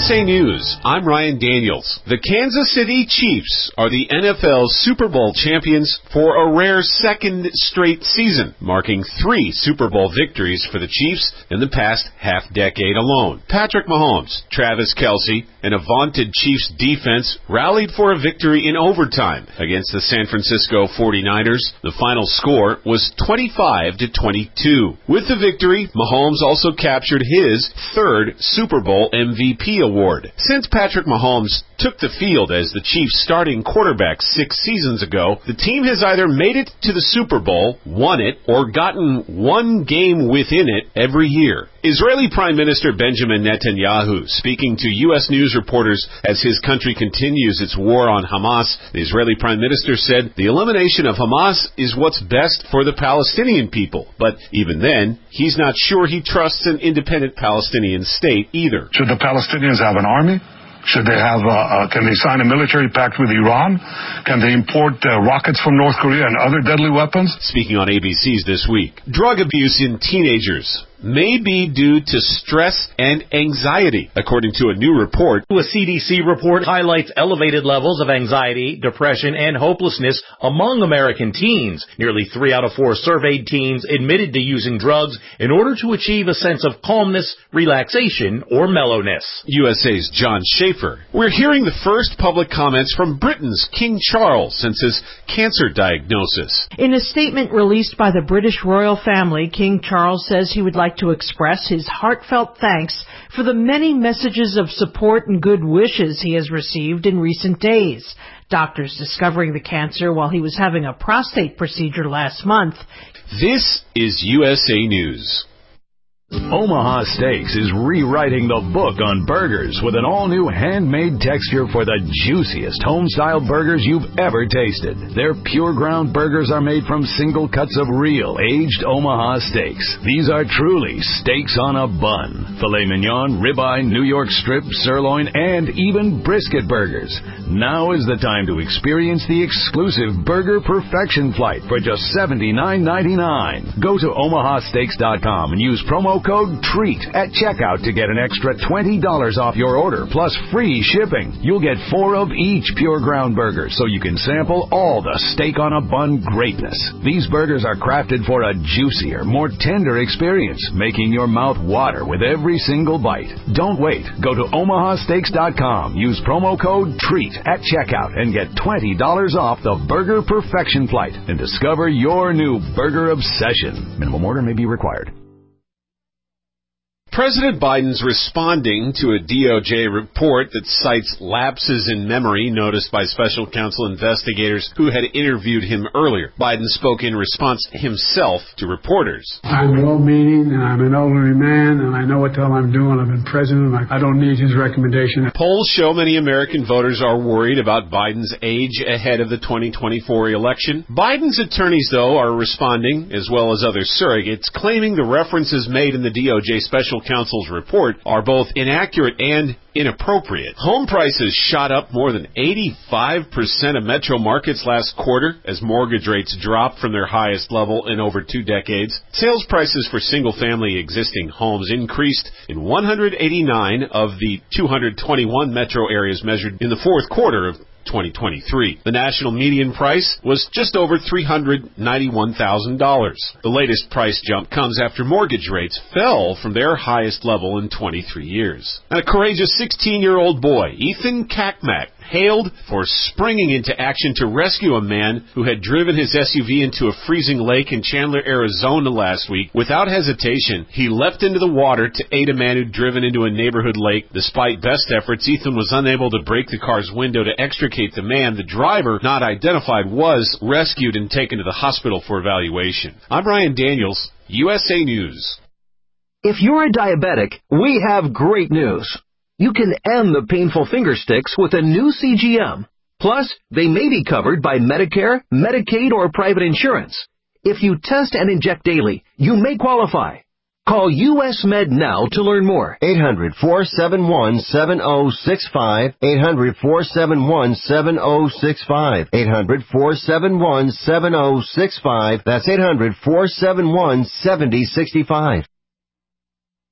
USA News, I'm Ryan Daniels. The Kansas City Chiefs are the NFL's Super Bowl champions for a rare second straight season, marking 3 Super Bowl victories for the Chiefs in the past half-decade alone. Patrick Mahomes, Travis Kelce, and a vaunted Chiefs defense rallied for a victory in overtime against the San Francisco 49ers. The final score was 25-22. With the victory, Mahomes also captured his 3rd Super Bowl MVP award. Since Patrick Mahomes took the field as the Chiefs' starting quarterback 6 seasons ago, the team has either made it to the Super Bowl, won it, or gotten one game within it every year. Israeli Prime Minister Benjamin Netanyahu, speaking to U.S. News reporters as his country continues its war on Hamas, the Israeli Prime Minister said the elimination of Hamas is what's best for the Palestinian people. But even then, he's not sure he trusts an independent Palestinian state either. Should the Palestinians have an army? Should they have? Can they sign a military pact with Iran? Can they import rockets from North Korea and other deadly weapons? Speaking on ABC's This Week, drug abuse in teenagers may be due to stress and anxiety, according to a new report. A CDC report highlights elevated levels of anxiety, depression, and hopelessness among American teens. Nearly 3 out of 4 surveyed teens admitted to using drugs in order to achieve a sense of calmness, relaxation, or mellowness. USA's John Schaefer. We're hearing the first public comments from Britain's King Charles since his cancer diagnosis. In a statement released by the British royal family, King Charles says he would like to express his heartfelt thanks for the many messages of support and good wishes he has received in recent days. Doctors discovering the cancer while he was having a prostate procedure last month. This is USA News. Omaha Steaks is rewriting the book on burgers with an all-new handmade texture for the juiciest home-style burgers you've ever tasted. Their pure ground burgers are made from single cuts of real, aged Omaha steaks. These are truly steaks on a bun. Filet mignon, ribeye, New York strip, sirloin, and even brisket burgers. Now is the time to experience the exclusive Burger Perfection Flight for just $79.99. Go to omahasteaks.com and use promo code TREAT at checkout to get an extra $20 off your order, plus free shipping. You'll get 4 of each pure ground burger, so you can sample all the steak on a bun greatness. These burgers are crafted for a juicier, more tender experience, making your mouth water with every single bite. Don't wait. Go to omahasteaks.com. Use promo code TREAT at checkout and get $20 off the Burger Perfection Flight and discover your new burger obsession. Minimum order may be required. President Biden's responding to a DOJ report that cites lapses in memory noticed by special counsel investigators who had interviewed him earlier. Biden spoke in response himself to reporters. I'm well-meaning, and I'm an elderly man, and I know what the hell I'm doing. I've been president. I don't need his recommendation. Polls show many American voters are worried about Biden's age ahead of the 2024 election. Biden's attorneys, though, are responding, as well as other surrogates, claiming the references made in the DOJ special counsel's report are both inaccurate and inappropriate. Home prices shot up more than 85% of metro markets last quarter as mortgage rates dropped from their highest level in over 2 decades. Sales prices for single-family existing homes increased in 189 of the 221 metro areas measured in the fourth quarter of 2023. The national median price was just over $391,000. The latest price jump comes after mortgage rates fell from their highest level in 23 years. And a courageous 16-year-old boy, Ethan Kakmak, hailed for springing into action to rescue a man who had driven his SUV into a freezing lake in Chandler, Arizona last week. Without hesitation, he leapt into the water to aid a man who'd driven into a neighborhood lake. Despite best efforts, Ethan was unable to break the car's window to extricate the man. The driver, not identified, was rescued and taken to the hospital for evaluation. I'm Ryan Daniels, USA News. If you're a diabetic, we have great news. You can end the painful finger sticks with a new CGM. Plus, they may be covered by Medicare, Medicaid, or private insurance. If you test and inject daily, you may qualify. Call US Med now to learn more. 800-471-7065. 800-471-7065. 800-471-7065. That's 800-471-7065.